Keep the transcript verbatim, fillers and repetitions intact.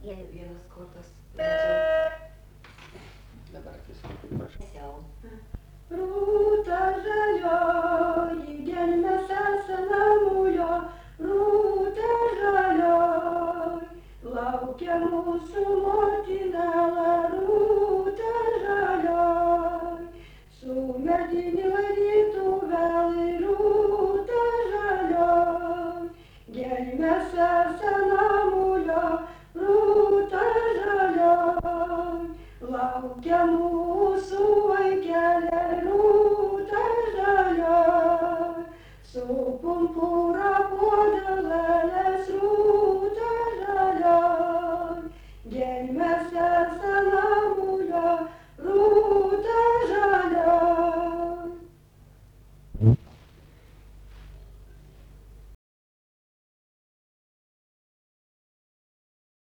Vienas kortas. Mačiau. Dabar tiesiog prašau. Rūta žalioji, gelmėse senamulio, rūta žalioji, laukia mūsų motina, rūta žalioji, su mediniu rytų vėlai, rūta žalioji, gelmėse senamulio, rūta žalioji, laukia mūsų vaikelė, rūta žalioji, su pumpura puodele,